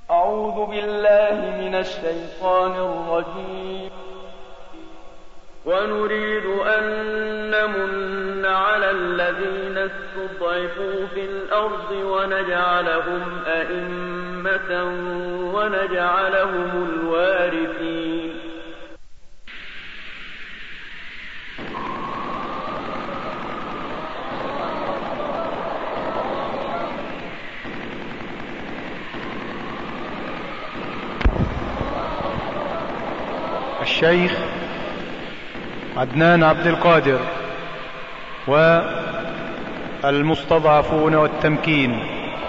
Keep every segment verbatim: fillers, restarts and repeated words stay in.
أعوذ بالله من الشيطان الرجيم. ونريد أن نمن على الذين استضعفوا في الأرض ونجعلهم أئمة ونجعلهم الوارثين. الشيخ عدنان عبد القادر والمستضعفون والتمكين.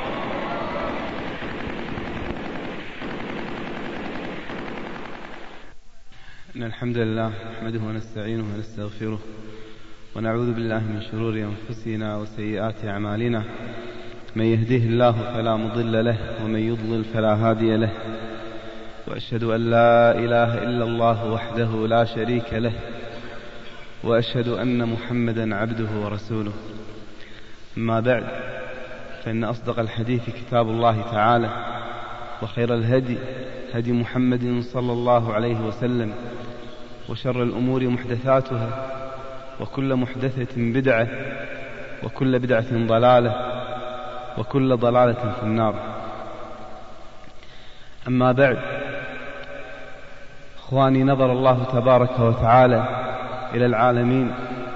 إن الحمد لله نحمده ونستعينه ونستغفره ونعوذ بالله من شرور أنفسنا وسيئات أعمالنا. من يهده الله فلا مضل له ومن يضلل فلا هادي له، وأشهد أن لا إله إلا الله وحده لا شريك له، وأشهد أن محمدا عبده ورسوله. أما بعد، فإن أصدق الحديث كتاب الله تعالى، وخير الهدي هدي محمد صلى الله عليه وسلم، وشر الأمور محدثاتها، وكل محدثة بدعة، وكل بدعة ضلالة، وكل ضلالة في النار. أما بعد، إخواني، نظر الله تبارك وتعالى إلى العالمين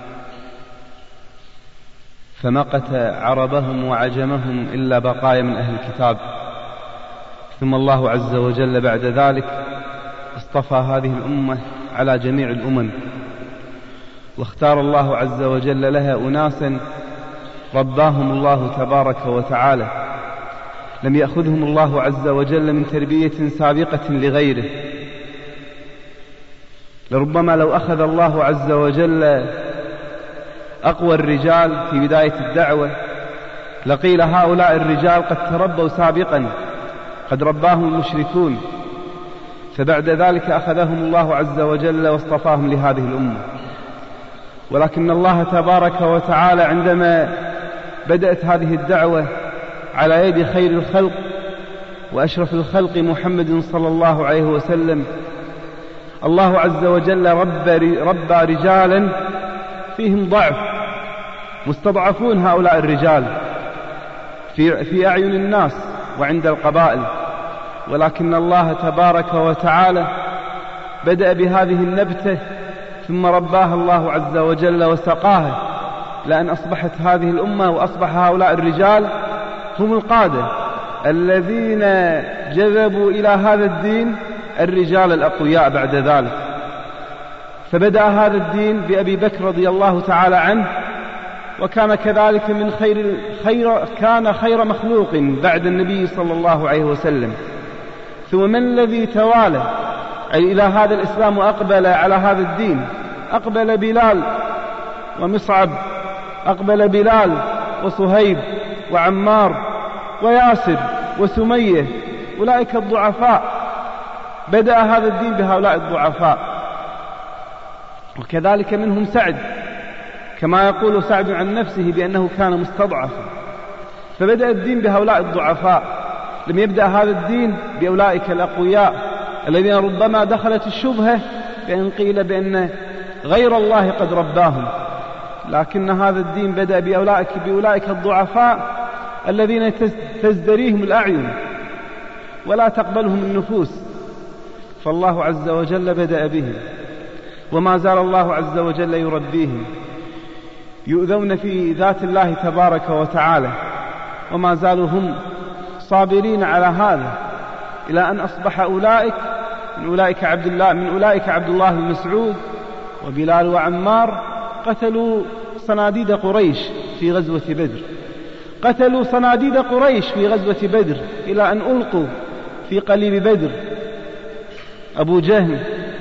فمقت عربهم وعجمهم إلا بقايا من أهل الكتاب، ثم الله عز وجل بعد ذلك اصطفى هذه الأمة على جميع الأمم، واختار الله عز وجل لها أناسا رباهم الله تبارك وتعالى، لم يأخذهم الله عز وجل من تربية سابقة لغيره. لربما لو أخذ الله عز وجل أقوى الرجال في بداية الدعوة لقيل هؤلاء الرجال قد تربوا سابقا، قد رباهم المشركون، فبعد ذلك أخذهم الله عز وجل واصطفاهم لهذه الأمة. ولكن الله تبارك وتعالى عندما بدأت هذه الدعوة على يد خير الخلق وأشرف الخلق محمد صلى الله عليه وسلم، الله عز وجل رب ربى رجالا فيهم ضعف، مستضعفون هؤلاء الرجال في, في أعين الناس وعند القبائل، ولكن الله تبارك وتعالى بدأ بهذه النبتة ثم رباها الله عز وجل وسقاها، لأن أصبحت هذه الأمة وأصبح هؤلاء الرجال هم القادة الذين جذبوا إلى هذا الدين الرجال الأقوياء بعد ذلك. فبدأ هذا الدين بأبي بكر رضي الله تعالى عنه، وكان كذلك من خير, خير كان خير مخلوق بعد النبي صلى الله عليه وسلم. ثم من الذي توالى إلى هذا الإسلام وأقبل على هذا الدين؟ أقبل بلال ومصعب، أقبل بلال وصهيب وعمار وياسر وسمية، أولئك الضعفاء. بدأ هذا الدين بهؤلاء الضعفاء، وكذلك منهم سعد، كما يقول سعد عن نفسه بأنه كان مستضعفا. فبدأ الدين بهؤلاء الضعفاء، لم يبدأ هذا الدين بأولئك الأقوياء الذين ربما دخلت الشبهة بأن قيل بأن غير الله قد رباهم، لكن هذا الدين بدأ بأولئك, بأولئك الضعفاء الذين تزدريهم الأعين ولا تقبلهم النفوس، فالله عز وجل بدأ بهم، وما زال الله عز وجل يربيهم، يؤذون في ذات الله تبارك وتعالى، وما زالوا هم صابرين على هذا، إلى أن أصبح أولئك من أولئك عبد الله من أولئك عبد الله بن مسعود وبلال وعمار قتلوا صناديد قريش في غزوة بدر، قتلوا صناديد قريش في غزوة بدر، إلى أن ألقوا في قليب بدر أبو جهل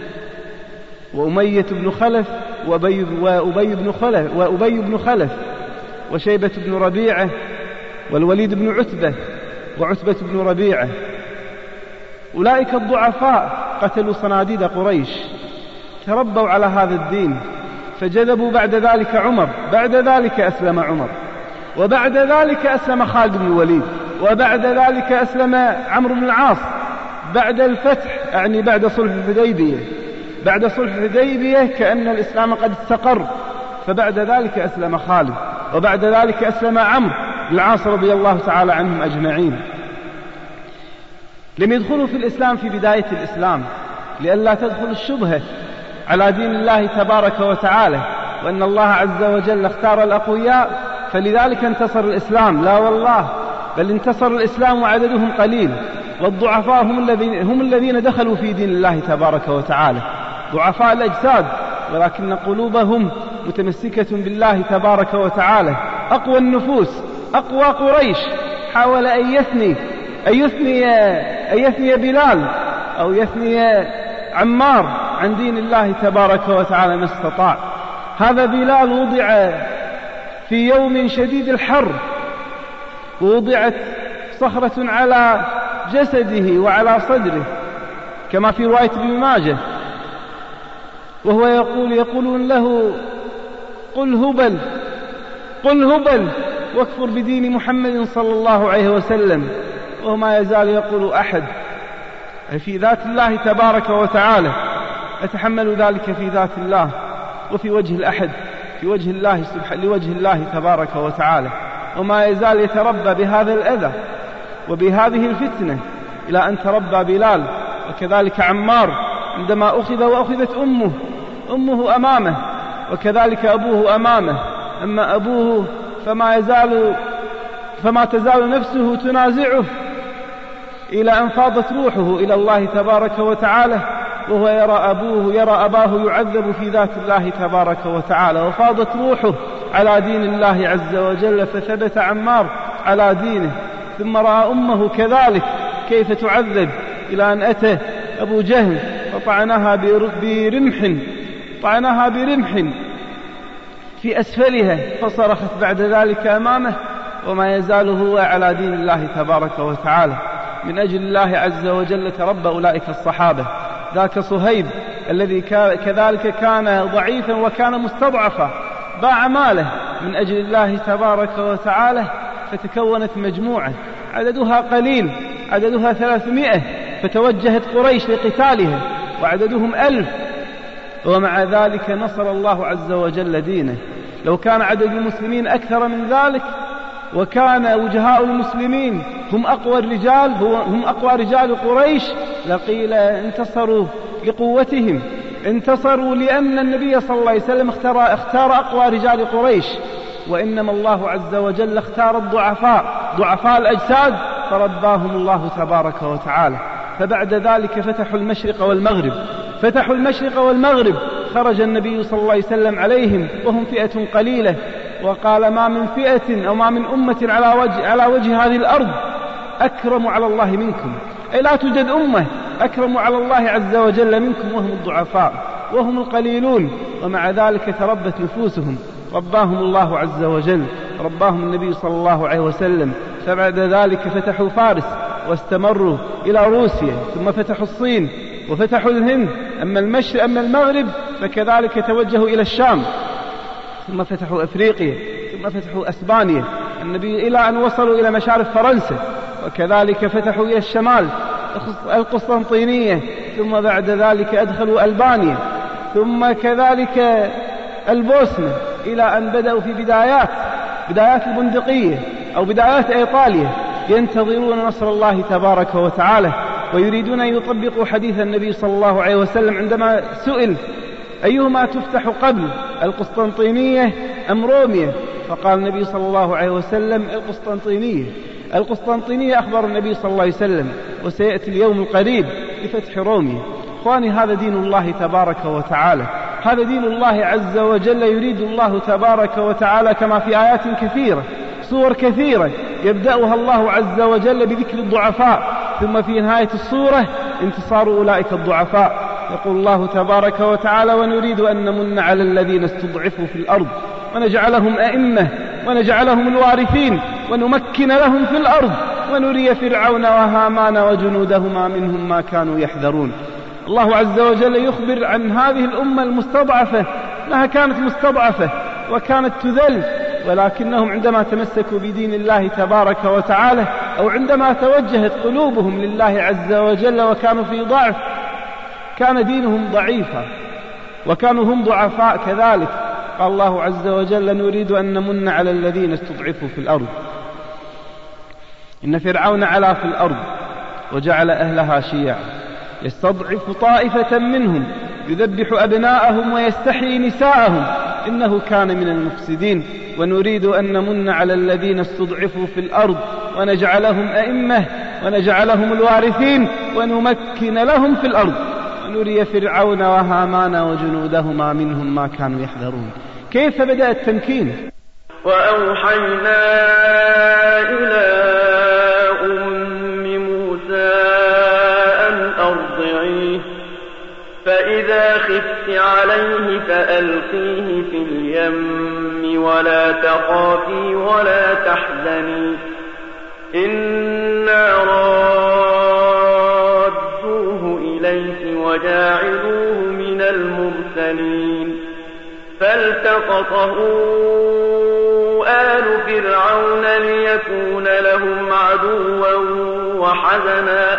وأمية بن خلف وأبي بن خلف وأبي بن خلف وشيبة بن ربيعة والوليد بن عتبة وعتبة بن ربيعة. أولئك الضعفاء قتلوا صناديد قريش، تربوا على هذا الدين، فجذبوا بعد ذلك عمر، بعد ذلك أسلم عمر، وبعد ذلك أسلم خالد بن الوليد، وبعد ذلك أسلم عمرو بن العاص بعد الفتح، يعني بعد صلح الحديبية. بعد صلح الحديبية كأن الإسلام قد استقر، فبعد ذلك أسلم خالد، وبعد ذلك أسلم عمرو بن العاص رضي الله تعالى عنهم أجمعين. لم يدخلوا في الإسلام في بداية الإسلام لئلا تدخل الشبهة على دين الله تبارك وتعالى، وأن الله عز وجل اختار الأقوياء فلذلك انتصر الإسلام. لا والله، بل انتصر الإسلام وعددهم قليل، والضعفاء هم الذين, هم الذين دخلوا في دين الله تبارك وتعالى، ضعفاء الأجساد ولكن قلوبهم متمسكة بالله تبارك وتعالى. أقوى النفوس، أقوى قريش، حاول أن يثني أن يثني أن يثني بلال أو يثني عمار عن دين الله تبارك وتعالى ما استطاع. هذا بلال وضع في يوم شديد الحر، ووضعت صخرة على جسده وعلى صدره كما في رواية ابن ماجه، وهو يقول يقولون له قل هبل قل هبل واكفر بدين محمد صلى الله عليه وسلم، وهو ما يزال يقول أحد في ذات الله تبارك وتعالى، أتحمل ذلك في ذات الله وفي وجه الأحد، في وجه الله سبحانه لوجه الله تبارك وتعالى، وما يزال يتربى بهذا الأذى وبهذه الفتنة إلى أن تربى بلال. وكذلك عمار عندما أخذ وأخذت أمه أمه أمامه، وكذلك أبوه أمامه، أما أبوه فما يزال فما تزال نفسه تنازعه إلى أن فاضت روحه إلى الله تبارك وتعالى، وهو يرى أبوه يرى أباه يعذب في ذات الله تبارك وتعالى، وفاضت روحه على دين الله عز وجل، فثبت عمار على دينه. ثم رأى أمه كذلك كيف تعذب إلى أن أتى أبو جهل فطعنها برمح طعنها برمح في أسفلها، فصرخت بعد ذلك أمامه، وما يزال هو على دين الله تبارك وتعالى. من أجل الله عز وجل تربى أولئك الصحابة. ذاك صهيب الذي كذلك كان ضعيفا وكان مستضعفا، باع ماله من أجل الله تبارك وتعالى، فتكونت مجموعة عددها قليل، عددها ثلاثمائة، فتوجهت قريش لقتالها وعددهم ألف، ومع ذلك نصر الله عز وجل دينه. لو كان عدد المسلمين أكثر من ذلك وكان وجهاء المسلمين هم أقوى الرجال هم أقوى رجال قريش لقيل انتصروا لقوتهم، انتصروا لأن النبي صلى الله عليه وسلم اختار, اختار أقوى رجال قريش، وإنما الله عز وجل اختار الضعفاء ضعفاء الأجساد فرباهم الله تبارك وتعالى. فبعد ذلك فتحوا المشرق والمغرب فتحوا المشرق والمغرب خرج النبي صلى الله عليه وسلم عليهم وهم فئة قليلة، وقال ما من فئة أو ما من أمة على وجه, على وجه هذه الأرض أكرم على الله منكم، أي لا توجد أمة أكرم على الله عز وجل منكم، وهم الضعفاء وهم القليلون، ومع ذلك تربت نفوسهم، رباهم الله عز وجل، رباهم النبي صلى الله عليه وسلم. فبعد ذلك فتحوا فارس واستمروا إلى روسيا، ثم فتحوا الصين وفتحوا الهند. أما المشرق أما المغرب فكذلك توجهوا إلى الشام، ثم فتحوا أفريقيا، ثم فتحوا أسبانيا النبي إلى أن وصلوا إلى مشارف فرنسا، وكذلك فتحوا إلى الشمال القسطنطينية، ثم بعد ذلك أدخلوا ألبانيا، ثم كذلك البوسنة، إلى أن بدأوا في بدايات بدايات البندقية أو بدايات إيطاليا، ينتظرون نصر الله تبارك وتعالى، ويريدون أن يطبقوا حديث النبي صلى الله عليه وسلم عندما سئل أيهما تفتح قبل القسطنطينية أم روميا، فقال النبي صلى الله عليه وسلم القسطنطينية. القسطنطينية أخبر النبي صلى الله عليه وسلم، وسيأتي اليوم القريب بفتح روميا. إخواني، هذا دين الله تبارك وتعالى، هذا دين الله عز وجل، يريد الله تبارك وتعالى كما في آيات كثيرة صور كثيرة يبدأها الله عز وجل بذكر الضعفاء، ثم في نهاية الصورة انتصار أولئك الضعفاء. يقول الله تبارك وتعالى ونريد أن نمن على الذين استضعفوا في الأرض ونجعلهم أئمة ونجعلهم الوارثين ونمكن لهم في الأرض ونري فرعون وهامان وجنودهما منهم ما كانوا يحذرون. الله عز وجل يخبر عن هذه الأمة المستضعفة أنها كانت مستضعفة وكانت تذل ولكنهم عندما تمسكوا بدين الله تبارك وتعالى، أو عندما توجهت قلوبهم لله عز وجل وكانوا في ضعف، كان دينهم ضعيفا وكانوا هم ضعفاء كذلك. قال الله عز وجل: نريد أن نمن على الذين استضعفوا في الأرض. إن فرعون علا في الأرض وجعل أهلها شيعا يستضعف طائفة منهم يذبح أبناءهم ويستحيي نساءهم إنه كان من المفسدين. ونريد أن نمن على الذين استضعفوا في الأرض ونجعلهم أئمة ونجعلهم الوارثين ونمكن لهم في الأرض ونري فرعون وهامان وجنودهما منهم ما كانوا يحذرون. كيف بدأ التمكين؟ وأوحينا إلى أم موسى أن أرضعيه فإذا خفت عليه فألقيه في اليم ولا تخافي ولا تحزني إنا رادوه إليك وجاعلوه من المرسلين. فالتقطه آل فرعون ليكون لهم عدوا وحزنا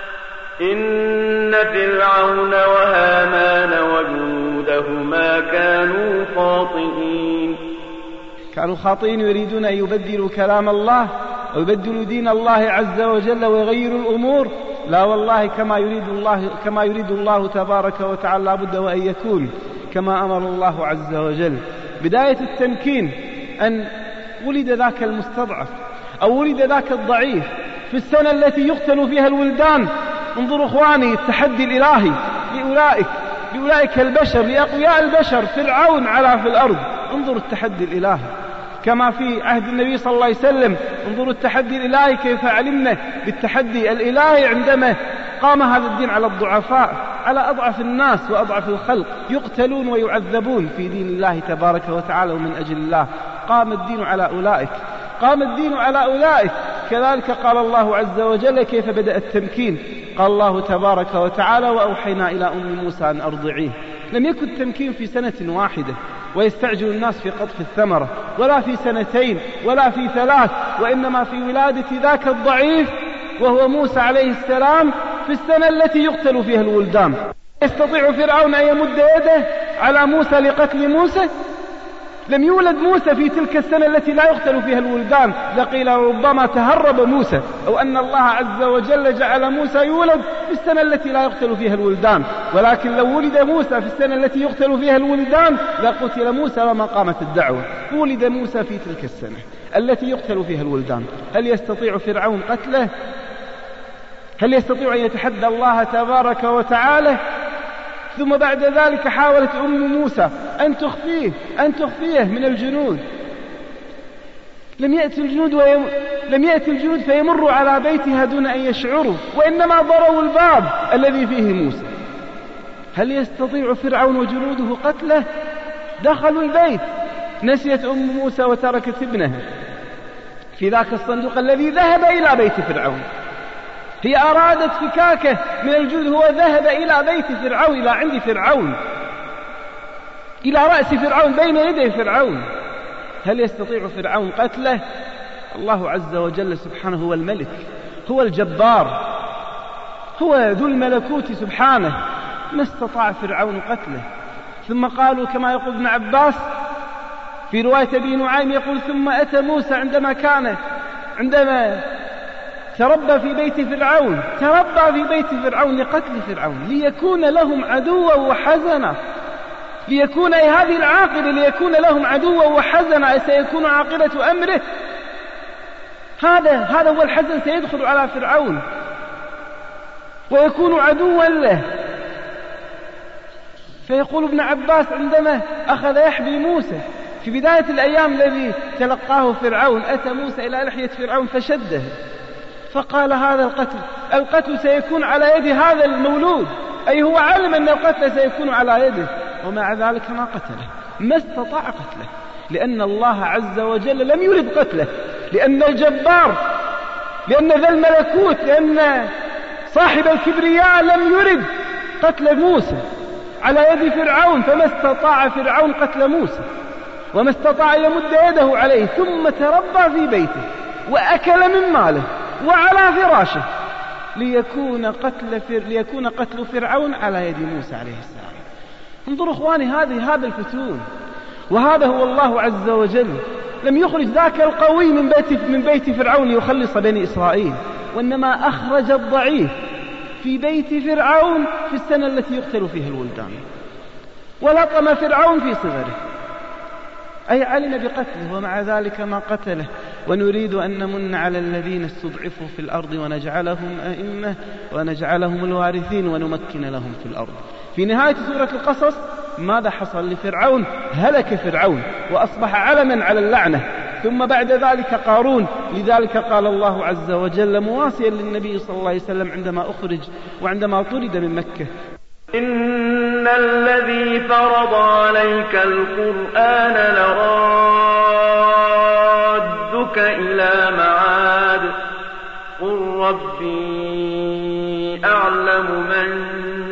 إن فرعون وهامان وجنودهما كانوا خاطئين. كانوا خاطئين، يريدون أن يبدلوا كلام الله ويبدلوا دين الله عز وجل ويغيروا الأمور. لا والله، كما يريد الله كما يريد الله تبارك وتعالى لابد وأن يكون كما أمر الله عز وجل. بداية التمكين أن ولد ذاك المستضعف أو ولد ذاك الضعيف في السنة التي يقتل فيها الولدان. انظروا إخواني التحدي الإلهي لأولئك لأولئك البشر، لأقوياء البشر. فرعون علا في الأرض، انظروا التحدي الإلهي كما في عهد النبي صلى الله عليه وسلم. انظروا التحدي الإلهي كيف علمنا بالتحدي الإلهي عندما قام هذا الدين على الضعفاء، على أضعف الناس وأضعف الخلق، يقتلون ويعذبون في دين الله تبارك وتعالى ومن أجل الله. قام الدين على أولئك قام الدين على أولئك كذلك قال الله عز وجل كيف بدأ التمكين. قال الله تبارك وتعالى: وأوحينا إلى أم موسى أن أرضعيه. لم يكن التمكين في سنة واحدة ويستعجل الناس في قطف الثمرة، ولا في سنتين ولا في ثلاث، وإنما في ولادة ذاك الضعيف وهو موسى عليه السلام في السنة التي يقتل فيها الولدان. يستطيع فرعون أن يمد يده على موسى لقتل موسى؟ لم يولد موسى في تلك السنة التي لا يقتل فيها الولدان، لقيل ربما تهرب موسى، أو أن الله عز وجل جعل موسى يولد في السنة التي لا يقتل فيها الولدان. ولكن لو ولد موسى في السنة التي يقتل فيها الولدان لقتل موسى وما قامت الدعوة. ولد موسى في تلك السنة التي يقتل فيها الولدان. هل يستطيع فرعون قتله؟ هل يستطيع أن يتحدى الله تبارك وتعالى؟ ثم بعد ذلك حاولت أم موسى أن تخفيه أن تخفيه من الجنود. لم يأتي الجنود ويم... لم يأتي الجنود فيمروا على بيتها دون أن يشعروا، وإنما ضروا الباب الذي فيه موسى. هل يستطيع فرعون وجنوده قتله؟ دخلوا البيت، نسيت أم موسى وتركت ابنها في ذاك الصندوق الذي ذهب إلى بيت فرعون. هي أرادت فكاكه من الجود، هو ذهب إلى بيت فرعون، إلى عند فرعون، إلى رأس فرعون، بين يدي فرعون. هل يستطيع فرعون قتله؟ الله عز وجل سبحانه هو الملك، هو الجبار، هو ذو الملكوت سبحانه، ما استطاع فرعون قتله. ثم قالوا كما يقول ابن عباس في رواية ابي نعيم يقول: ثم أتى موسى عندما كان عندما تربى في بيت فرعون تربى في بيت فرعون لقتل فرعون، ليكون لهم عدوا وحزنا، ليكون هذه العاقبة، ليكون لهم عدوا وحزنا، سيكون عاقبة أمره. هذا هذا هو الحزن سيدخل على فرعون ويكون عدوا له. فيقول ابن عباس عندما أخذ يحبي موسى في بداية الأيام الذي تلقاه فرعون، أتى موسى إلى لحية فرعون فشده، فقال: هذا القتل القتل سيكون على يد هذا المولود، أي هو علم أن القتل سيكون على يده، ومع ذلك ما قتله، ما استطاع قتله، لأن الله عز وجل لم يرد قتله، لأن الجبار، لأن ذا الملكوت، لأن صاحب الكبرياء لم يرد قتل موسى على يد فرعون، فما استطاع فرعون قتل موسى. وما استطاع يمد يده عليه، ثم تربى في بيته وأكل من ماله وعلى فراشه ليكون قتل, فر... ليكون قتل فرعون على يد موسى عليه السلام. انظروا إخواني، هذه هذا الفتون، وهذا هو الله عز وجل. لم يخرج ذاك القوي من بيت, من بيت فرعون ليخلص بني إسرائيل، وإنما أخرج الضعيف في بيت فرعون في السنة التي يقتل فيها الولدان، ولطم فرعون في صغره، أي علم بقتله ومع ذلك ما قتله. ونريد أن نمن على الذين استضعفوا في الأرض ونجعلهم أئمة ونجعلهم الوارثين ونمكن لهم في الأرض. في نهاية سورة القصص ماذا حصل لفرعون؟ هلك فرعون وأصبح علما على اللعنة. ثم بعد ذلك قارون. لذلك قال الله عز وجل مواسيا للنبي صلى الله عليه وسلم عندما أخرج وعندما طرد من مكة: إن الذي فرض عليك القرآن لرادك إلى معاد قل ربي أعلم من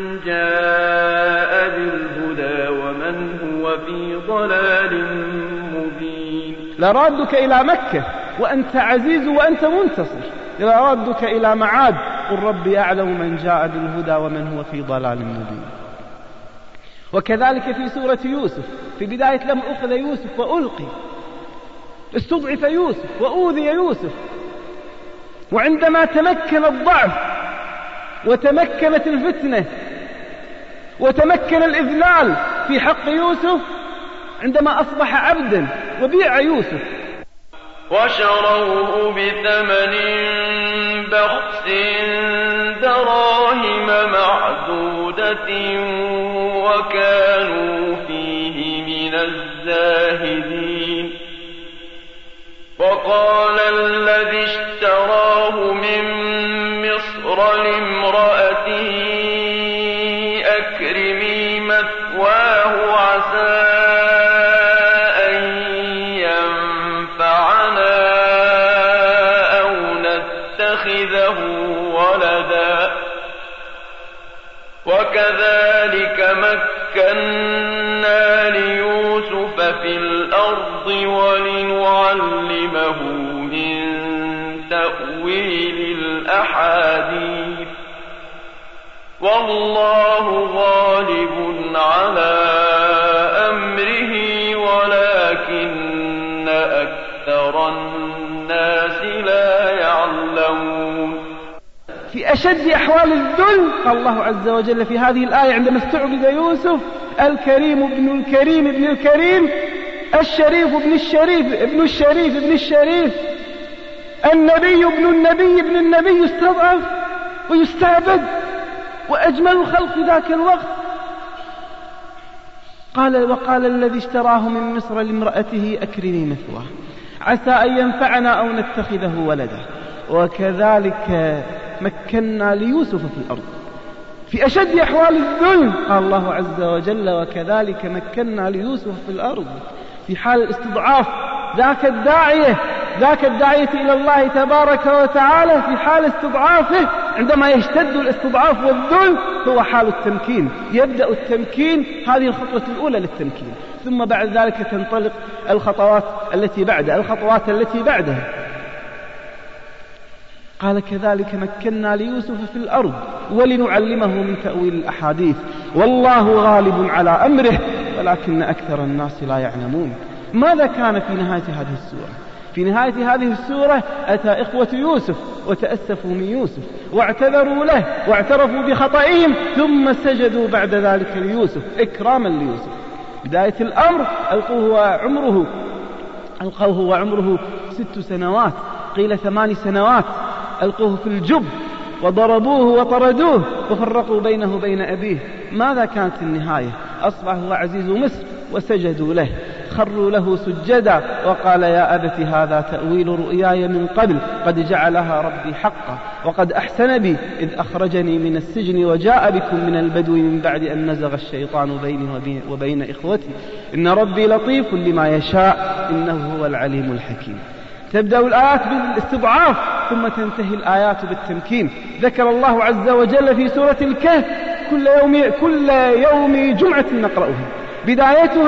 جاء بالهدى ومن هو في ضلال مبين. لرادك إلى مكة وأنت عزيز وأنت منتصر، لرادك إلى معاد قل ربي أعلم من جاء بالهدى ومن هو في ضلال مبين. وكذلك في سورة يوسف في بداية لما أخذ يوسف وألقي، استضعف يوسف وأوذي يوسف، وعندما تمكن الضعف وتمكنت الفتنة وتمكن الإذلال في حق يوسف عندما أصبح عبدا وبيع يوسف وشروه بثمن بخس دراهم معدودة وكانوا فيه من الزاهدين. وقال الذي اشتراه من مصر لامرأته أكرمي مثواه عسى أن ينفعنا أو نتخذه ولدا وكذلك مكنا ليوسف في الأرض ولنعلمه من تأويل الأحاديث والله غالب على أمره ولكن أكثر الناس لا يعلمون. في أشد أحوال الذل قال الله عز وجل في هذه الآية عندما استعبد يوسف: الكريم ابن الكريم ابن الكريم، الشريف ابن الشريف ابن الشريف ابن الشريف، النبي ابن النبي ابن النبي، يستضعف ويستعبد. وأجمل الخلق في ذاك الوقت قال: وقال الذي اشتراه من مصر لامرأته أكرمي مثواه عسى أن ينفعنا أو نتخذه ولدا وكذلك مكنا ليوسف في الأرض. في أشد أحوال الذل قال الله عز وجل: وكذلك مكنا ليوسف في الأرض. في حال الاستضعاف ذاك الداعية ذاك الداعية إلى الله تبارك وتعالى في حال استضعافه عندما يشتد الاستضعاف والذل هو حال التمكين. يبدأ التمكين، هذه الخطوة الأولى للتمكين، ثم بعد ذلك تنطلق الخطوات التي بعدها الخطوات التي بعدها. قال: كذلك مكنا ليوسف في الأرض ولنعلمه من تأويل الأحاديث والله غالب على أمره ولكن أكثر الناس لا يعلمون. ماذا كان في نهاية هذه السورة؟ في نهاية هذه السورة أتى إخوة يوسف وتأسفوا من يوسف واعتذروا له واعترفوا بخطئهم، ثم سجدوا بعد ذلك ليوسف إكراما ليوسف. بداية الأمر ألقوه وعمره ألقوه وعمره ست سنوات، قيل ثمان سنوات. ألقوه في الجب وضربوه وطردوه وفرقوا بينه وبين أبيه. ماذا كانت النهاية؟ أصبح هو عزيز مصر وسجدوا له، خروا له سجدا وقال: يا أبت هذا تأويل رؤياي من قبل قد جعلها ربي حقا وقد أحسن بي إذ أخرجني من السجن وجاء بكم من البدو من بعد أن نزغ الشيطان بيني وبين إخوتي إن ربي لطيف لما يشاء إنه هو العليم الحكيم. تبدأ الآيات بالاستضعاف ثم تنتهي الآيات بالتمكين. ذكر الله عز وجل في سورة الكهف كل يوم, كل يوم جمعة نقرأها، بدايتها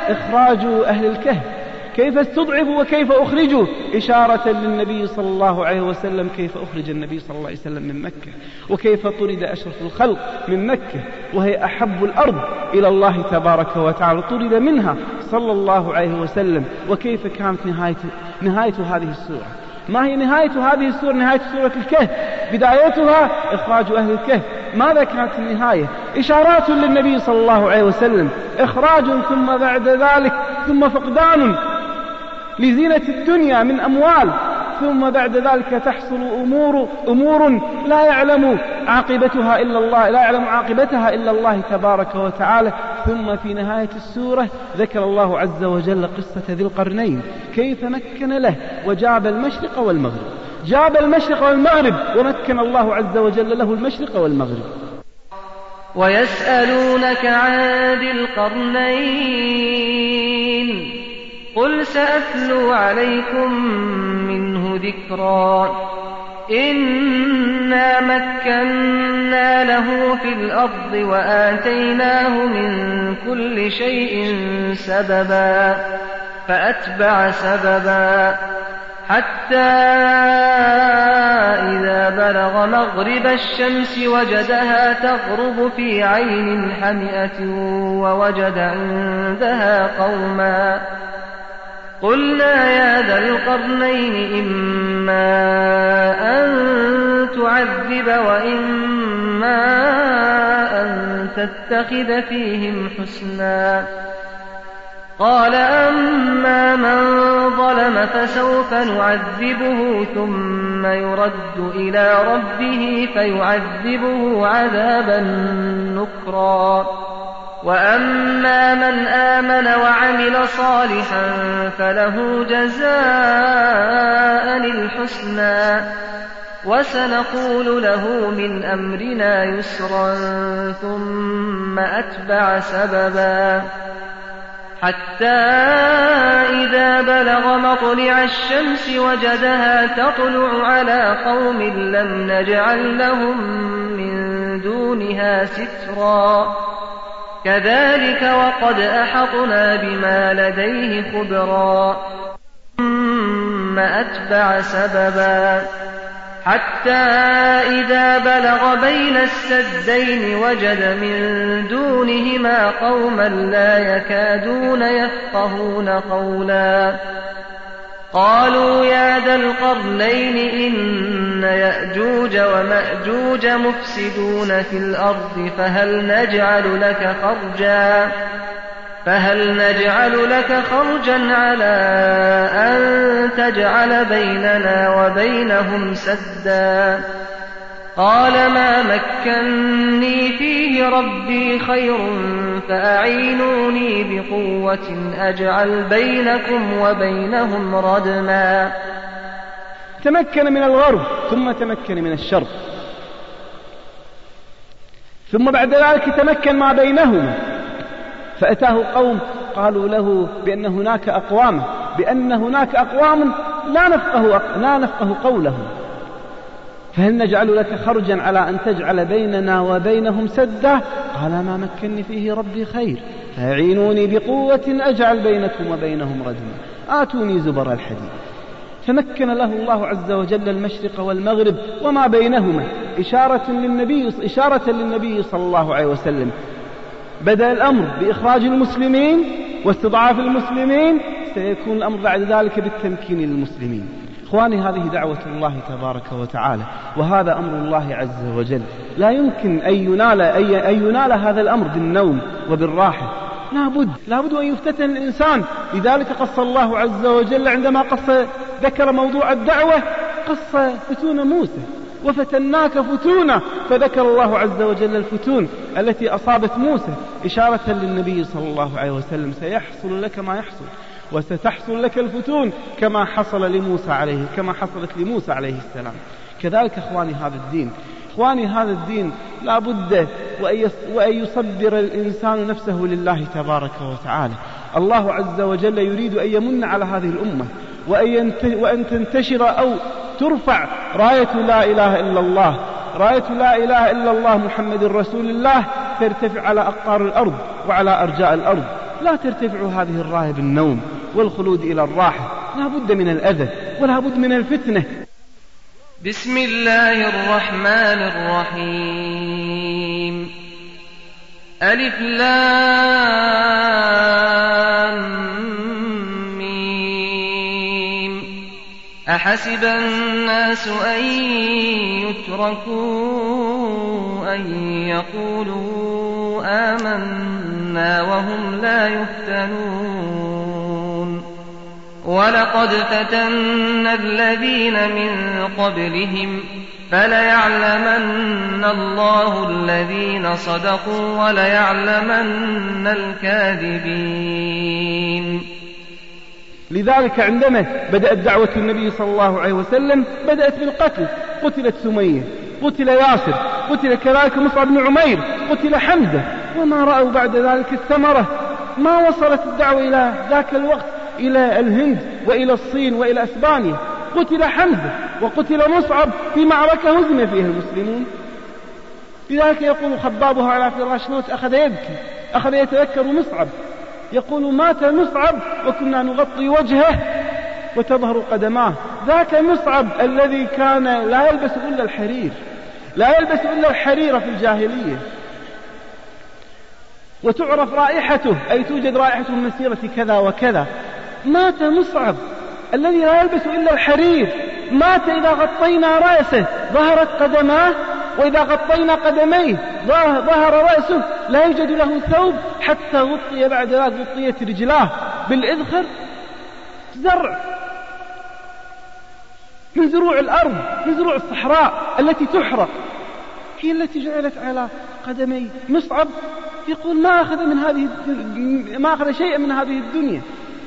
إخراج أهل الكهف، كيف استضعفوا وكيف أخرجوا، إشارة للنبي صلى الله عليه وسلم كيف أخرج النبي صلى الله عليه وسلم من مكة، وكيف طرد أشرف الخلق من مكة وهي أحب الأرض إلى الله تبارك وتعالى، طرد منها صلى الله عليه وسلم. وكيف كانت نهاية, نهاية هذه السورة؟ ما هي نهاية هذه السورة؟ نهاية سورة الكهف بدايتها إخراج أهل الكهف. ماذا كانت النهاية؟ إشارات للنبي صلى الله عليه وسلم، إخراج ثم بعد ذلك ثم فقدان لزينة الدنيا من أموال، ثم بعد ذلك تحصل أمور, أمور لا يعلم عاقبتها إلا الله لا يعلم عاقبتها إلا الله تبارك وتعالى. ثم في نهاية السورة ذكر الله عز وجل قصة ذي القرنين، كيف مكن له وجاب المشرق والمغرب، جاب المشرق والمغرب ومكن الله عز وجل له المشرق والمغرب. ويسألونك عن ذي القرنين قل سأتلو عليكم منه ذكرا إنا مكنا له في الأرض وآتيناه من كل شيء سببا فأتبع سببا حتى إذا بلغ مغرب الشمس وجدها تغرب في عين حمئة ووجد عندها قوما قلنا يا ذا القرنين إما أن تعذب وإما أن تتخذ فيهم حسنا قال أما من ظلم فسوف نعذبه ثم يرد إلى ربه فيعذبه عذابا نكرا وأما من آمن وعمل صالحا فله جزاء الحسنى وسنقول له من أمرنا يسرا ثم أتبع سببا حتى إذا بلغ مطلع الشمس وجدها تطلع على قوم لم نجعل لهم من دونها سترا كذلك وقد أحطنا بما لديه خبرا ثم أتبع سببا حتى إذا بلغ بين السدين وجد من دونهما قوما لا يكادون يفقهون قولا قالوا يا ذا القرنين إن يأجوج ومأجوج مفسدون في الأرض فهل نجعل لك خرجا فهل نجعل لك خرجا على أن تجعل بيننا وبينهم سدا قال ما مكني فيه ربي خير فأعينوني بقوة أجعل بينكم وبينهم ردما. تمكن من الغرب ثم تمكن من الشرق ثم بعد ذلك تمكن ما بينهما فأتاه قوم قالوا له بأن هناك أقوام بأن هناك أقوام لا نفقه, لا نفقه قولهم فهل نجعل لك خرجا على أن تجعل بيننا وبينهم سدا قال ما مكنني فيه ربي خير فأعينوني بقوة أجعل بينكم وبينهم ردما آتوني زبر الحديد. فمكن له الله عز وجل المشرق والمغرب وما بينهما إشارة للنبي, إشارة للنبي صلى الله عليه وسلم. بدأ الأمر بإخراج المسلمين واستضعاف المسلمين، سيكون الأمر بعد ذلك بالتمكين للمسلمين. إخواني هذه دعوة الله تبارك وتعالى وهذا أمر الله عز وجل، لا يمكن أن ينال, أن ينال هذا الأمر بالنوم وبالراحة، لابد لابد أن يفتتن الإنسان. لذلك قص الله عز وجل عندما قص ذكر موضوع الدعوة قص فتون موسى وفتناك فتونا، فذكر الله عز وجل الفتون التي أصابت موسى إشارة للنبي صلى الله عليه وسلم سيحصل لك ما يحصل وستحصل لك الفتون كما حصل لموسى عليه كما حصلت لموسى عليه السلام. كذلك إخواني هذا الدين إخواني هذا الدين لا بد وأن يصبر الإنسان نفسه لله تبارك وتعالى. الله عز وجل يريد أن يمن على هذه الأمة وأن تنتشر أو ترفع راية لا إله إلا الله، راية لا إله إلا الله محمد رسول الله ترتفع على أقطار الأرض وعلى أرجاء الأرض. لا ترتفع هذه الراية بالنوم والخلود إلى الراحة، لا بد من الأذى ولا بد من الفتنة. بسم الله الرحمن الرحيم. ألف لام ميم. أحسب الناس أن يتركوا أن يقولوا آمنا وهم لا يفتنون. ولقد فتنا الذين من قبلهم فليعلمن الله الذين صدقوا وليعلمن الكاذبين. لذلك عندما بدأت دعوة النبي صلى الله عليه وسلم بدأت بالقتل، قتلت سمية، قتل ياسر، قتل كذلك مصعب بن عمير، قتل حمزة، وما رأوا بعد ذلك الثمرة. ما وصلت الدعوة إلى ذاك الوقت إلى الهند وإلى الصين وإلى أسبانيا. قتل حمزة وقتل مصعب في معركة هزم فيها المسلمون. لذلك يقول خبابها على فراش موت أخذ يبكي، أخذ يتذكر مصعب، يقول مات مصعب وكنا نغطي وجهه وتظهر قدماه. ذاك مصعب الذي كان لا يلبس إلا الحرير، لا يلبس إلا الحرير في الجاهلية، وتعرف رائحته، أي توجد رائحته من مسيرة كذا وكذا. مات مصعب الذي لا يلبس إلا الحرير، مات إذا غطينا رأسه ظهرت قدماه، وإذا غطينا قدميه ظهر رأسه، لا يوجد له ثوب حتى غطي بعد ذلك غطيت رجلاه بالإذخر. زرع من زروع الأرض، من زروع الصحراء التي تحرق، هي التي جعلت على قدمي مصعب. يقول ما أخذ من هذه ما أخذ شيئا من هذه الدنيا.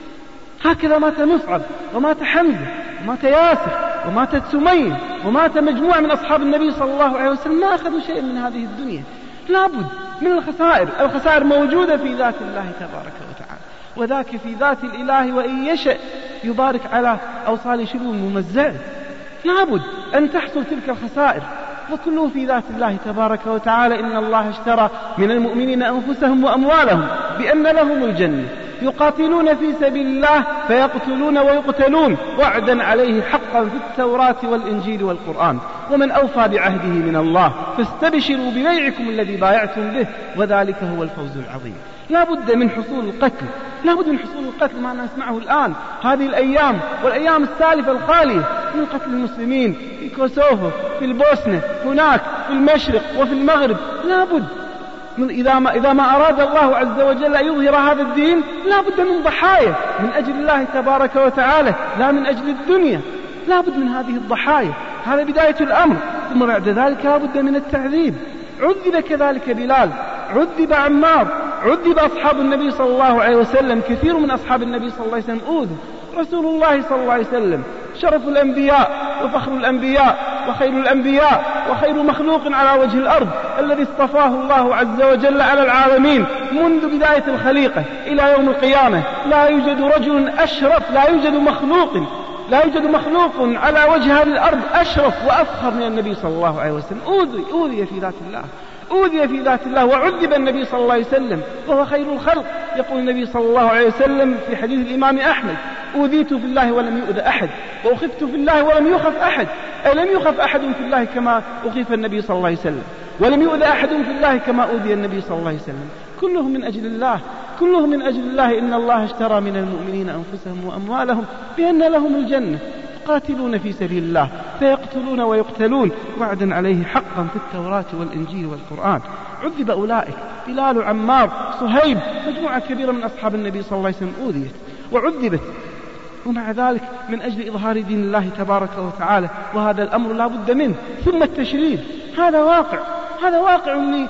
هكذا مات مصعب ومات حمزة ومات ياسر وماتت سمية ومات مجموعة من أصحاب النبي صلى الله عليه وسلم، ما أخذوا شيئا من هذه الدنيا. لابد من الخسائر. الخسائر موجودة في ذات الله تبارك وتعالى، وذاك في ذات الإله، وإن يشأ يبارك على أوصال شبه ممزع. لابد أن تحصل تلك الخسائر، وكله في ذات الله تبارك وتعالى. إن الله اشترى من المؤمنين أنفسهم وأموالهم بأن لهم الجنة يقاتلون في سبيل الله فيقتلون ويقتلون وعدا عليه حقا في التوراة والإنجيل والقرآن، ومن أوفى بعهده من الله فاستبشروا ببيعكم الذي بايعتم به وذلك هو الفوز العظيم. لا بد من حصول القتل، لا بد من حصول القتل ما نسمعه الآن هذه الأيام والأيام السالفة الخالية من قتل المسلمين في كوسوفو، في البوسنة، هناك في المشرق وفي المغرب. لا بد إذا ما, إذا ما أراد الله عز وجل أن يظهر هذا الدين لا بد من ضحايا من أجل الله تبارك وتعالى، لا من أجل الدنيا. لا بد من هذه الضحايا، هذا بداية الأمر. ثم بعد ذلك لا بد من التعذيب. عذب كذلك بلال، عذب عمار، عذب أصحاب النبي صلى الله عليه وسلم، كثير من أصحاب النبي صلى الله عليه وسلم أوذوا. رسول الله صلى الله عليه وسلم شرف الأنبياء وفخر الأنبياء وخير الأنبياء وخير مخلوق على وجه الأرض، الذي اصطفاه الله عز وجل على العالمين منذ بداية الخليقة إلى يوم القيامة. لا يوجد رجل أشرف، لا يوجد مخلوق لا يوجد مخلوق على وجه هذه الأرض أشرف وأفخر من النبي صلى الله عليه وسلم. أوذي أوذي في ذات الله، أوذي في ذات الله، وعذب النبي صلى الله عليه وسلم وهو خير الخلق. يقول النبي صلى الله عليه وسلم في حديث الإمام أحمد: أوذيت في الله ولم يؤذ أحد، وأخفت في الله ولم يخف أحد. ألم يخف أحد في الله كما أخف النبي صلى الله عليه وسلم، ولم يؤذ أحد في الله كما أوذي النبي صلى الله عليه وسلم. كله من أجل الله، كله من أجل الله. إن الله اشترى من المؤمنين أنفسهم وأموالهم بأن لهم الجنة يقاتلون في سبيل الله فيقتلون ويقتلون وعدا عليه حقا في التوراة والإنجيل والقرآن. عذب أولئك بلال، عمار، صهيب، مجموعة كبيرة من أصحاب النبي صلى الله عليه وسلم أوذيت وعذبت، ومع ذلك من أجل إظهار دين الله تبارك وتعالى، وهذا الأمر لا بد منه. ثم التشريد، هذا واقع، هذا واقع لي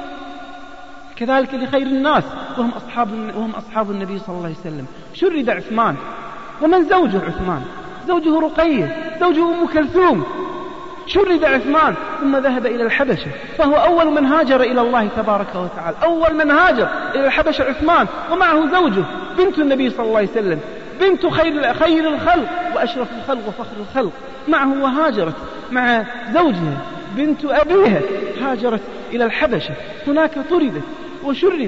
كذلك لخير الناس وهم أصحاب وهم أصحاب النبي صلى الله عليه وسلم. شرد عثمان، ومن زوجه عثمان؟ زوجه رقية، زوجه أم كلثوم. شرد عثمان ثم ذهب إلى الحبشة، فهو أول من هاجر إلى الله تبارك وتعالى. أول من هاجر إلى الحبشة عثمان، ومعه زوجه بنت النبي صلى الله عليه وسلم، بنت خير, خير الخلق وأشرف الخلق وفخر الخلق، معه وهاجرت مع زوجها بنت أبيها، هاجرت إلى الحبشة. هناك طردت وشردت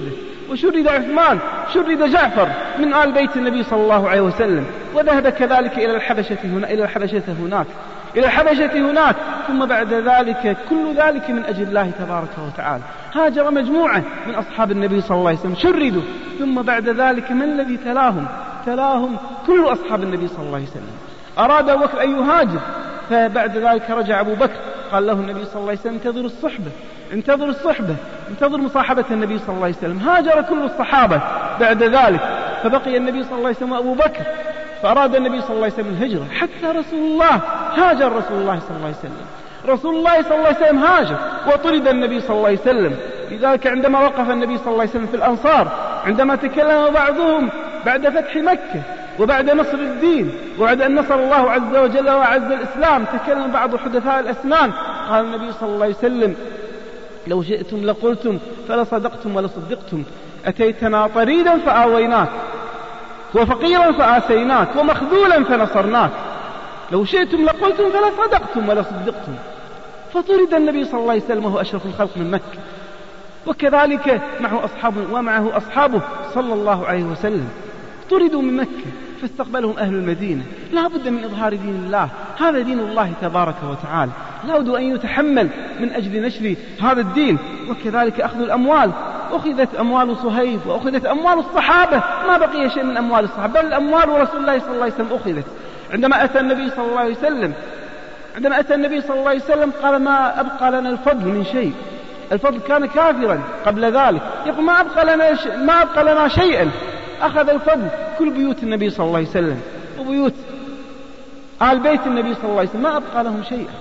وشرد عثمان، شرد جعفر من آل بيت النبي صلى الله عليه وسلم، وذهب كذلك إلى الحبشة هنا إلى الحبشة هناك إلى الحبشة هناك ثم بعد ذلك كل ذلك من أجل الله تبارك وتعالى. هاجر مجموعة من أصحاب النبي صلى الله عليه وسلم شردوا، ثم بعد ذلك من الذي تلاهم؟ تلاهم كل أصحاب النبي صلى الله عليه وسلم. أراد أبو بكر أن يهاجر، فبعد ذلك رجع أبو بكر، قال له النبي صلى الله عليه وسلم انتظر الصحبة انتظر الصحبة انتظر مصاحبة النبي صلى الله عليه وسلم. هاجر كل الصحابة بعد ذلك، فبقي النبي صلى الله عليه وسلم وأبو بكر، فأراد النبي صلى الله عليه وسلم الهجرة، حتى رسول الله هاجر رسول الله صلى الله عليه وسلم رسول الله صلى الله عليه وسلم هاجر وطرد النبي صلى الله عليه وسلم. لذلك عندما وقف النبي صلى الله عليه وسلم في الأنصار، عندما تكلم بعضهم بعد فتح مكة وبعد نصر الدين وبعد أن نصر الله عز وجل وعز الإسلام، تكلم بعض حدثاء الأسنان، قال النبي صلى الله عليه وسلم لو شئتم لقلتم فلصدقتم ولصدقتم، أتيتنا طريدا فآويناك وفقيرا فآسيناك ومخذولا فنصرناك، لو شئتم لقلتم فلصدقتم ولصدقتم. فطرد النبي صلى الله عليه وسلم وهو أشرف الخلق من مكة، وكذلك معه أصحابه ومعه أصحابه صلى الله عليه وسلم طردوا من مكة، فاستقبلهم أهل المدينة. لا بد من إظهار دين الله، هذا دين الله تبارك وتعالى، لا بد أن يتحمل من أجل نشر هذا الدين. وكذلك أخذ الأموال، أخذت أموال صهيب وأخذت أموال الصحابة، ما بقي شيء من أموال الصحابة، بل أموال رسول الله صلى الله عليه وسلم أخذت. عندما أتى النبي صلى الله عليه وسلم عندما أتى النبي صلى الله عليه وسلم قال ما أبقى لنا الفضل من شيء، الفضل كان كافرا قبل ذلك، يقول ما أبقى لنا ش... ما أبقى لنا شيئا. أخذ الفضل كل بيوت النبي صلى الله عليه وسلم وبيوت آل بيت النبي صلى الله عليه وسلم، ما أبقى لهم شيئا.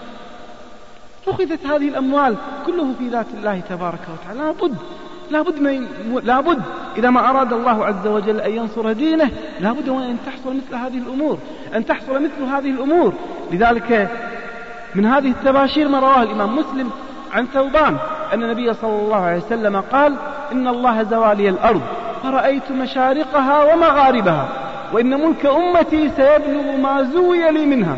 أخذت هذه الأموال كله في ذات الله تبارك وتعالى. لابد لابد من لابد إذا ما أراد الله عز وجل أن ينصر دينه لابد أن تحصل مثل هذه الأمور أن تحصل مثل هذه الأمور. لذلك من هذه التباشير ما رواه الإمام مسلم عن ثوبان أن النبي صلى الله عليه وسلم قال إن الله زوالي الأرض فرأيت مشارقها ومغاربها وإن ملك أمتي سيبلغ ما زوي لي منها.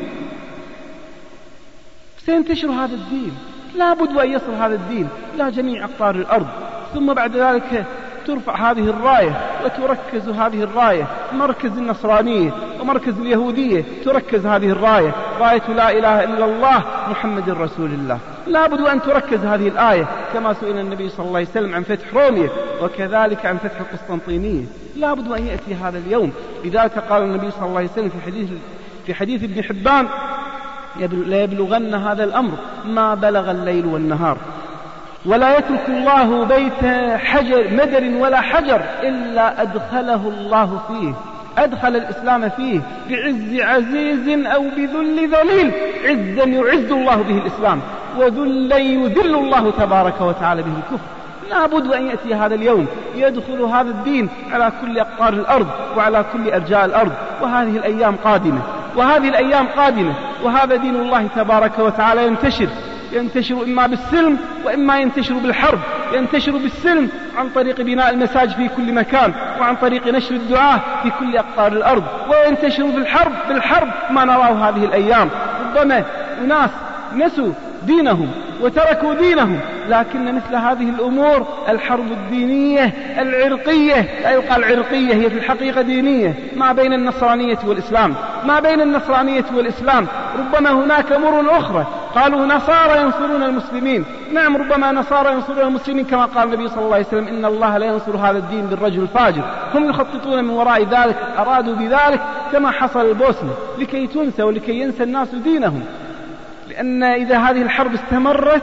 سينتشر هذا الدين، لا بد أن يصل هذا الدين إلى جميع أقطار الأرض، ثم بعد ذلك ترفع هذه الراية وتركز هذه الراية، مركز النصرانية ومركز اليهودية تركز هذه الراية، راية لا إله إلا الله محمد رسول الله. لا بد أن تركز هذه الآية كما سئل النبي صلى الله عليه وسلم عن فتح رومية وكذلك عن فتح القسطنطينية. لا بد أن يأتي هذا اليوم. لذلك قال النبي صلى الله عليه وسلم في حديث في حديث ابن حبان لا يبلغن هذا الأمر ما بلغ الليل والنهار، ولا يترك الله بيت حجر مدر ولا حجر إلا أدخله الله فيه، أدخل الإسلام فيه بعز عزيز أو بذل ذليل، عزا يعز الله به الإسلام وذلا يذل الله تبارك وتعالى به الكفر. لا بد أن يأتي هذا اليوم يدخل هذا الدين على كل أقطار الأرض وعلى كل أرجاء الأرض، وهذه الأيام قادمة وهذه الأيام قادمة وهذا دين الله تبارك وتعالى ينتشر ينتشر إما بالسلم وإما ينتشر بالحرب. ينتشر بالسلم عن طريق بناء المساجد في كل مكان وعن طريق نشر الدعاء في كل أقطار الأرض، وينتشر بالحرب بالحرب ما نراه هذه الأيام. ربما أناس نسوا دينهم وتركوا دينهم، لكن مثل هذه الأمور الحرب الدينية العرقية، لا يقال عرقية، هي في الحقيقة دينية، ما بين النصرانية والإسلام ما بين النصرانية والإسلام. ربما هناك أمور أخرى، قالوا نصارى ينصرون المسلمين، نعم ربما نصارى ينصرون المسلمين كما قال النبي صلى الله عليه وسلم إن الله لا ينصر هذا الدين بالرجل الفاجر. هم يخططون من وراء ذلك، أرادوا بذلك كما حصل البوسنة لكي تنسى ولكي ينسى الناس دينهم، لأن إذا هذه الحرب استمرت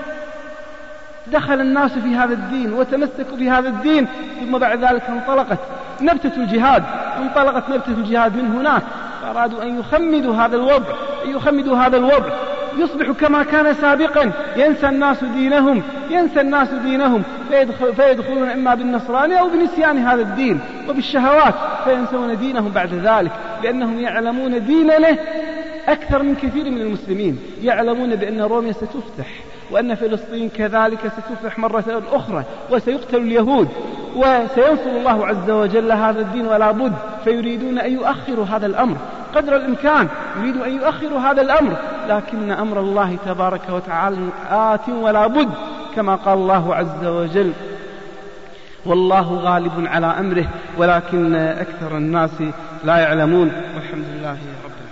دخل الناس في هذا الدين وتمسكوا بهذا الدين، ثم بعد ذلك انطلقت نبتة الجهاد انطلقت نبتة الجهاد من هناك، فأرادوا أن يخمدوا هذا الوضع أن يخمدوا هذا الوضع يصبح كما كان سابقا، ينسى الناس دينهم ينسى الناس دينهم فيدخل فيدخلون إما بالنصرانية أو بنسيان هذا الدين وبالشهوات، فينسون دينهم بعد ذلك، لأنهم يعلمون ديننا أكثر من كثير من المسلمين، يعلمون بأن روميا ستفتح وأن فلسطين كذلك ستفتح مرة أخرى وسيقتل اليهود وسينصر الله عز وجل هذا الدين، ولا بد، فيريدون أن يؤخروا هذا الأمر قدر الإمكان، يريدوا أن يؤخروا هذا الأمر، لكن أمر الله تبارك وتعالى آت ولا بد كما قال الله عز وجل والله غالب على أمره ولكن أكثر الناس لا يعلمون. والحمد لله رب العالمين.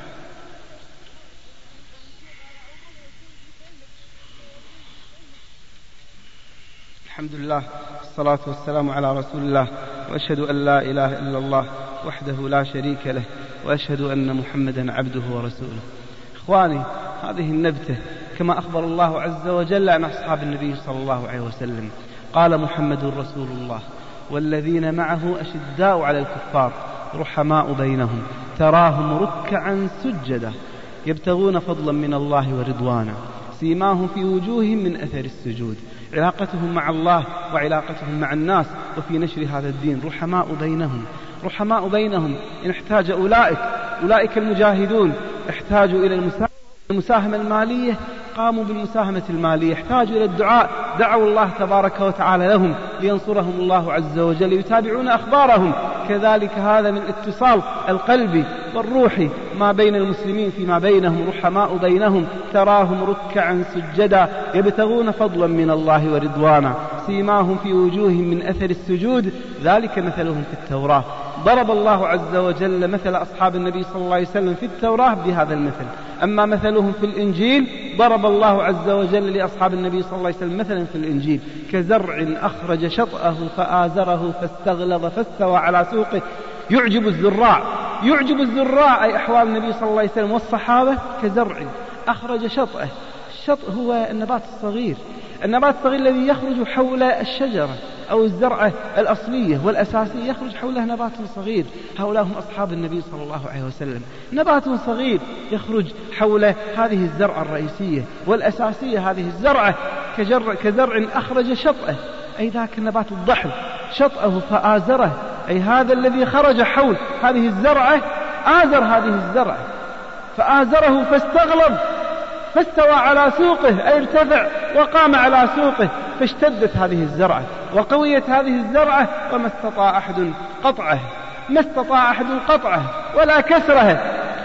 الحمد لله والصلاة والسلام على رسول الله، وأشهد أن لا إله إلا الله وحده لا شريك له، وأشهد أن محمدا عبده ورسوله. إخواني، هذه النبتة كما أخبر الله عز وجل عن أصحاب النبي صلى الله عليه وسلم، قال محمد رسول الله والذين معه أشداء على الكفار رحماء بينهم تراهم ركعا سجدا يبتغون فضلا من الله ورضوانا سيماهم في وجوههم من أثر السجود. علاقتهم مع الله وعلاقتهم مع الناس وفي نشر هذا الدين رحماء بينهم. رحماء بينهم إن احتاج أولئك أولئك المجاهدون احتاجوا إلى المساهمة المالية قاموا بالمساهمة المالية، احتاجوا إلى الدعاء دعوا الله تبارك وتعالى لهم لينصرهم الله عز وجل، يتابعون أخبارهم. كذلك هذا من اتصال القلب والروح ما بين المسلمين فيما بينهم، رحماء بينهم تراهم ركعا سجدا يبتغون فضلا من الله ورضوانا سيماهم في وجوههم من أثر السجود ذلك مثلهم في التوراة. ضرب الله عز وجل مثل أصحاب النبي صلى الله عليه وسلم في التوراة بهذا المثل. أما مثلهم في الإنجيل ضرب الله عز وجل لأصحاب النبي صلى الله عليه وسلم مثلا في الإنجيل كزرع أخرج شطأه فآزره فاستغلظ فاستوى على سوقه يعجب الزراع. يعجب الزراع أي أحوال النبي صلى الله عليه وسلم والصحابة كزرع أخرج شطأه. الشطأ هو النبات الصغير، النبات الصغير الذي يخرج حول الشجرة أو الزرعة الأصلية والأساسية يخرج حوله نبات صغير. هؤلاء هم أصحاب النبي صلى الله عليه وسلم، نبات صغير يخرج حول هذه الزرعة الرئيسية والأساسية. هذه الزرعة كزرع أخرج شطأه أي ذاك النبات الضحل شطأه فآزره أي هذا الذي خرج حول هذه الزرعة آزر هذه الزرعة فآزره فاستغلظ فاستوى على سوقه أي ارتفع وقام على سوقه فاشتدت هذه الزرعة وقويت هذه الزرعة وما استطاع أحد قطعه ما استطاع أحد قطعه ولا كسره.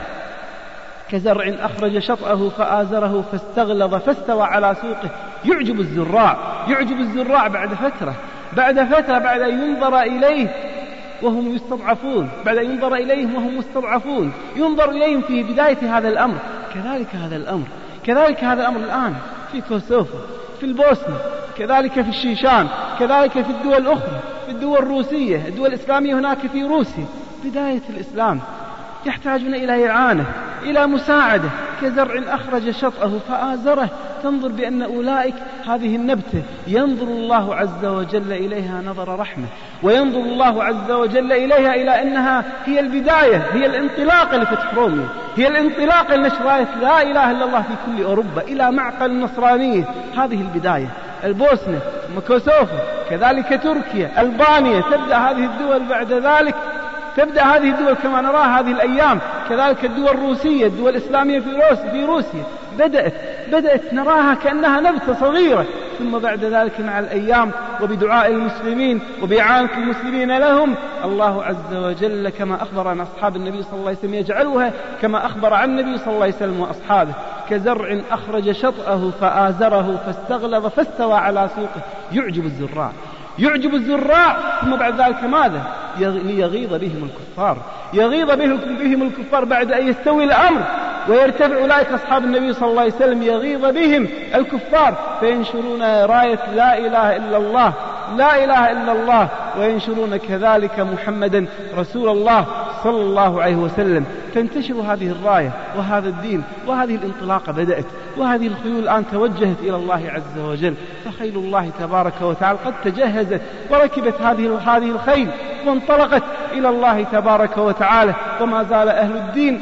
كزرع أخرج شطأه فآزره فاستغلظ فاستوى على سوقه يعجب الزراع. يعجب الزراع بعد فترة بعد فترة بعد أن ينظر إليه وهم يستضعفون، بعد أن ينظر إليهم وهم مستضعفون، ينظر إليهم في بداية هذا الأمر. كذلك هذا الأمر كذلك هذا الأمر الآن في كوسوفو في البوسنة، كذلك في الشيشان، كذلك في الدول الأخرى في الدول الروسية الدول الإسلامية هناك في روسيا. بداية الإسلام يحتاجون إلى إعانة إلى مساعدة. كزرع أخرج شطأه فآزره. تنظر بأن أولئك هذه النبتة ينظر الله عز وجل إليها نظر رحمة، وينظر الله عز وجل إليها إلى أنها هي البداية هي الانطلاق لفتح روميا، هي الانطلاق لنشر راية لا إله إلا الله في كل أوروبا إلى معقل النصرانية. هذه البداية. البوسنة كوسوفو كذلك تركيا ألبانيا تبدأ هذه الدول بعد ذلك تبدأ هذه الدول كما نراها هذه الأيام. كذلك الدول الروسية الدول الإسلامية في روسيا في روسيا بدأت بدأت نراها كأنها نبتة صغيرة، ثم بعد ذلك مع الأيام وبدعاء المسلمين وبإعانة المسلمين لهم الله عز وجل كما أخبر عن أصحاب النبي صلى الله عليه وسلم يجعلها كما أخبر عن النبي صلى الله عليه وسلم وأصحابه كزرع أخرج شطأه فآزره فاستغلظ فاستوى على سوقه يعجب الزراع. يعجب الزراع ثم بعد ذلك ماذا؟ ليغيظ بهم الكفار. يغيظ بهم الكفار بعد أن يستوي الأمر ويرتفع أولئك أصحاب النبي صلى الله عليه وسلم يغيظ بهم الكفار فينشرون راية لا إله إلا الله لا إله إلا الله، وينشرون كذلك محمدا رسول الله صلى الله عليه وسلم. تنتشر هذه الراية وهذا الدين وهذه الانطلاقة بدأت، وهذه الخيول الآن توجهت إلى الله عز وجل. فخيل الله تبارك وتعالى قد تجهزت وركبت هذه هذه الخيل وانطلقت إلى الله تبارك وتعالى. وما زال أهل الدين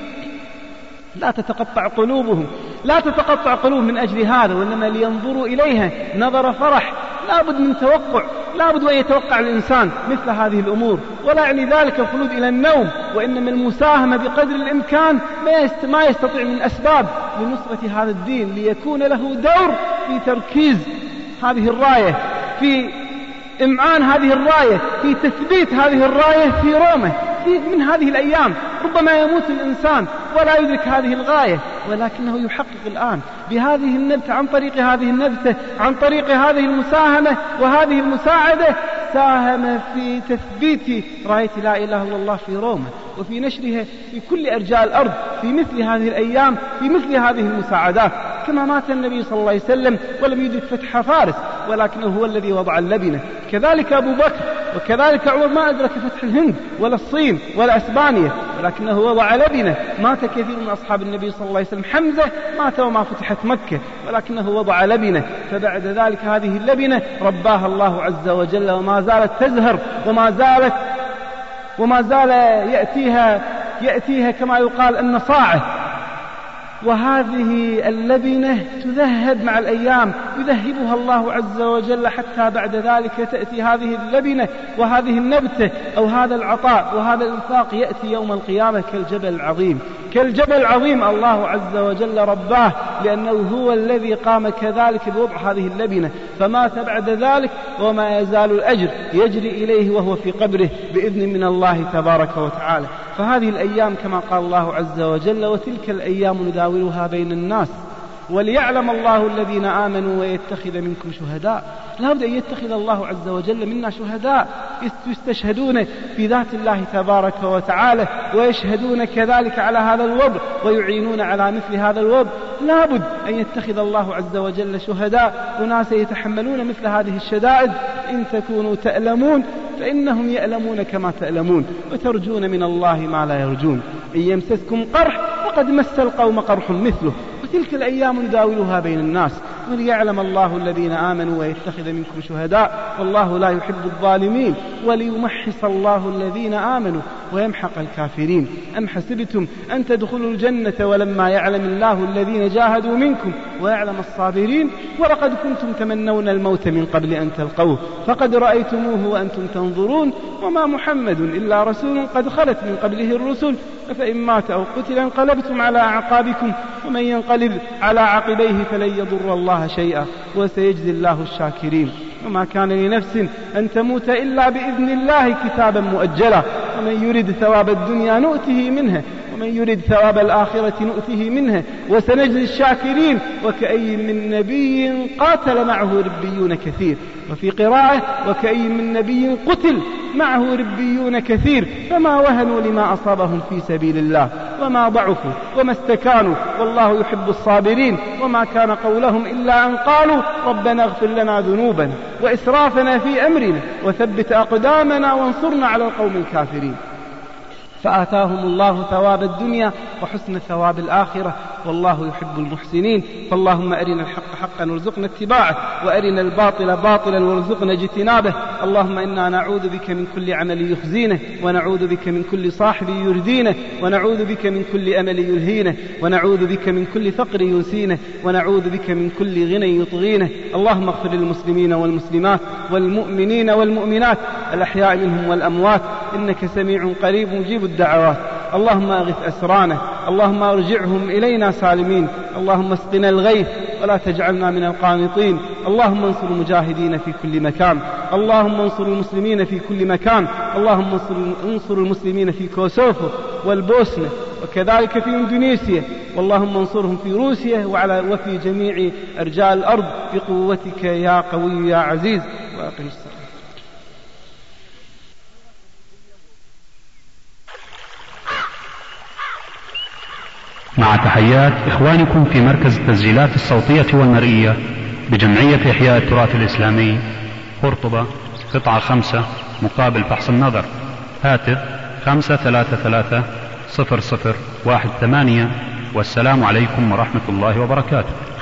لا تتقطع قلوبهم لا تتقطع قلوبهم من أجل هذا، وإنما لينظروا إليها نظر فرح. لا بد من توقع، لا بد أن يتوقع الإنسان مثل هذه الأمور، ولا يعني ذلك الخلود إلى النوم، وإنما المساهمة بقدر الإمكان ما يستطيع من أسباب لنصرة هذا الدين، ليكون له دور في تركيز هذه الراية، في إمعان هذه الراية، في تثبيت هذه الراية في روما. في من هذه الأيام ربما يموت الإنسان ولا يدرك هذه الغاية، ولكنه يحقق الآن بهذه النبتة، عن طريق هذه النبتة، عن طريق هذه المساهمة وهذه المساعدة، ساهم في تثبيت راية لا إله إلا الله في روما وفي نشرها في كل أرجاء الأرض في مثل هذه الأيام في مثل هذه المساعدات. كما مات النبي صلى الله عليه وسلم ولم يدرك فتح فارس ولكنه هو الذي وضع اللبنة، كذلك أبو بكر وكذلك عمر ما أدرك فتح الهند ولا الصين ولا أسبانيا ولكنه وضع لبنة. مات كثير من أصحاب النبي صلى الله عليه وسلم، حمزة مات وما فتحت مكة ولكنه وضع لبنة، فبعد ذلك هذه اللبنة رباها الله عز وجل وما زالت تزهر وما زالت وما زال يأتيها يأتيها كما يقال النصاعة. وهذه اللبنة تذهب مع الأيام، يذهبها الله عز وجل حتى بعد ذلك تأتي هذه اللبنة وهذه النبتة أو هذا العطاء وهذا الإنفاق يأتي يوم القيامة كالجبل العظيم كالجبل العظيم. الله عز وجل رباه لأنه هو الذي قام كذلك بوضع هذه اللبنة، فمات بعد ذلك وما يزال الأجر يجري إليه وهو في قبره بإذن من الله تبارك وتعالى. فهذه الأيام كما قال الله عز وجل وتلك الأيام نداولها بين الناس وليعلم الله الذين آمنوا ويتخذ منكم شهداء. لا بد أن يتخذ الله عز وجل منا شهداء يستشهدون في ذات الله تبارك وتعالى ويشهدون كذلك على هذا الوضع ويعينون على مثل هذا الوضع. لا بد أن يتخذ الله عز وجل شهداء وناس يتحملون مثل هذه الشدائد. إن تكونوا تألمون فإنهم يألمون كما تألمون وترجون من الله ما لا يرجون. إن يمسسكم قرح فقد مس القوم قرح مثله وتلك الأيام نداولها بين الناس وليعلم الله الذين آمنوا ويتخذ منكم شهداء والله لا يحب الظالمين وليمحص الله الذين آمنوا ويمحق الكافرين. أم حسبتم أن تدخلوا الجنة ولما يعلم الله الذين جاهدوا منكم ويعلم الصابرين ولقد كنتم تمنون الموت من قبل أن تلقوه فقد رأيتموه وأنتم تنظرون وما محمد إلا رسول قد خلت من قبله الرسل فإن مات أو قتل انقلبتم على أعقابكم ومن ينقلب على عقبيه فلن يضر الله شيئا وسيجزي الله الشاكرين. وما كان لنفس أن تموت إلا بإذن الله كتابا مؤجلا ومن يرد ثواب الدنيا نؤته منها ومن يرد ثواب الآخرة نؤته منها وسنجزي الشاكرين. وكأي من نبي قاتل معه ربيون كثير وفي قراءة وكأي من نبي قتل معه ربيون كثير فما وهنوا لما أصابهم في سبيل الله وما ضعفوا وما استكانوا والله يحب الصابرين. وما كان قولهم إلا أن قالوا ربنا اغفر لنا ذنوبنا وإسرافنا في أمرنا وثبت أقدامنا وانصرنا على القوم الكافرين. فآتاهم الله ثواب الدنيا وحسن ثواب الآخرة والله يحب المحسنين. فاللهم أرنا الحق حقا وارزقنا اتباعه وأرنا الباطل باطلا وارزقنا اجتنابه. اللهم إنا نعوذ بك من كل عمل يخزينه ونعوذ بك من كل صاحب يردينه ونعوذ بك من كل أمل يلهينه ونعوذ بك من كل فقر ينسينه ونعوذ بك من كل غنى يطغينه. اللهم اغفر للمسلمين والمسلمات والمؤمنين والمؤمنات الأحياء منهم والأموات إنك سميع قريب مجيب الدعوات. اللهم أغث أسرانا اللهم ارجعهم إلينا سالمين. اللهم اسقنا الغيث ولا تجعلنا من القانطين. اللهم انصر المجاهدين في كل مكان. اللهم انصر المسلمين في كل مكان. اللهم انصر, انصر المسلمين في كوسوفو والبوسنة وكذلك في إندونيسيا. واللهم انصرهم في روسيا وعلى وفي جميع أرجاء الأرض بقوتك يا قوي يا عزيز. وأقم الصلاة. مع تحيات إخوانكم في مركز التسجيلات الصوتية والمرئية بجمعية إحياء التراث الإسلامي قرطبة قطعة خمسة مقابل فحص النظر. هاتف خمسة ثلاثة ثلاثة صفر صفر واحد ثمانية. والسلام عليكم ورحمة الله وبركاته.